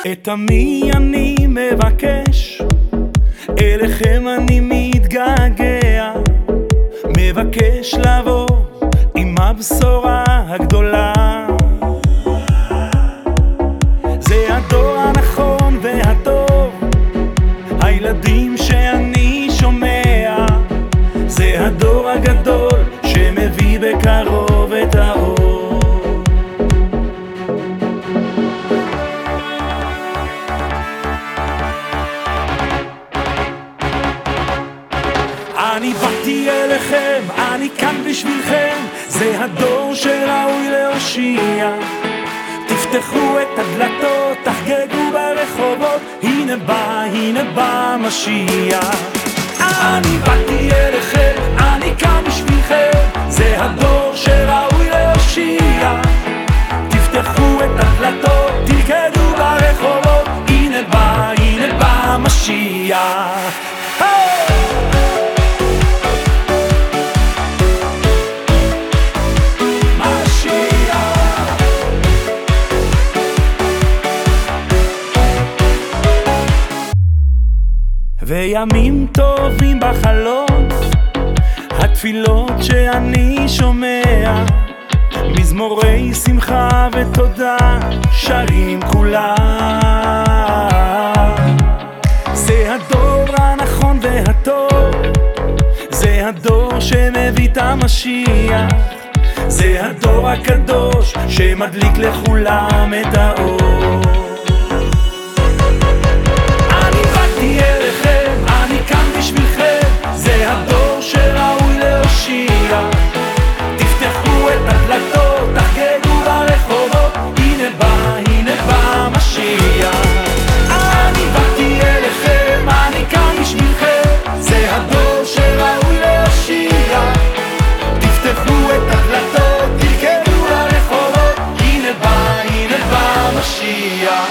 את עמי אני מבקש, אליכם אני מתגעגע, מבקש לבוא עם הבשורה הגדולה. זה הדור הנכון והטוב, הילדים שאני שומע, זה הדור הגדול שמביא בקרוב את האור. אני באתי אליכם, אני כאן בשבילכם, זה הדור שראוי להושיע. תפתחו את הדלתות, תחגגו ברחובות, הנה בא משיח. אני באתי אליכם, אני כאן בשבילכם, זה הדור שראוי להושיע. תפתחו את הדלתות, תרקדו ברחובות, הנה בא משיח. וימים טובים בחלום, התפילות שאני שומע, מזמורי שמחה ותודה שרים כולם. זה הדור הנכון והטוב, זה הדור שמביא את המשיח, זה הדור הקדוש שמדליק לכולם את האור. זה הדור שראוי להושיע. תפתחו את הדלתות, תחגגו ברחובות, הנה בא משיח. אני באתי אליכם, אני כאן בשבילכם, זה הדור שראוי להושיע. תפתחו את הדלתות, תרקדו ברחובות, הנה בא משיח.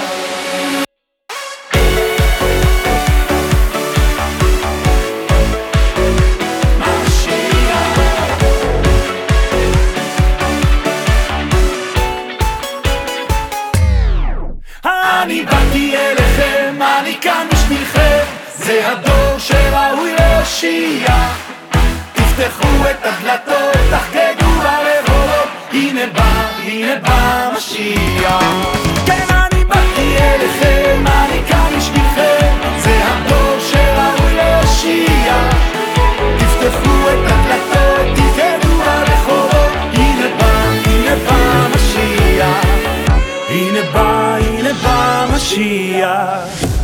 אני באתי אליכם, אני כאן בשבילכם, זה הדור שראוי להושיע. תפתחו את הדלתות, תחגגו ברחובות, הנה בא משיח. כן, אני באתי אליכם, אני כאן בשבילכם, זה הדור שראוי להושיע. תפתחו את הדלתות, תרקדו ברחובות, הנה בא משיח. הנה בא משיח.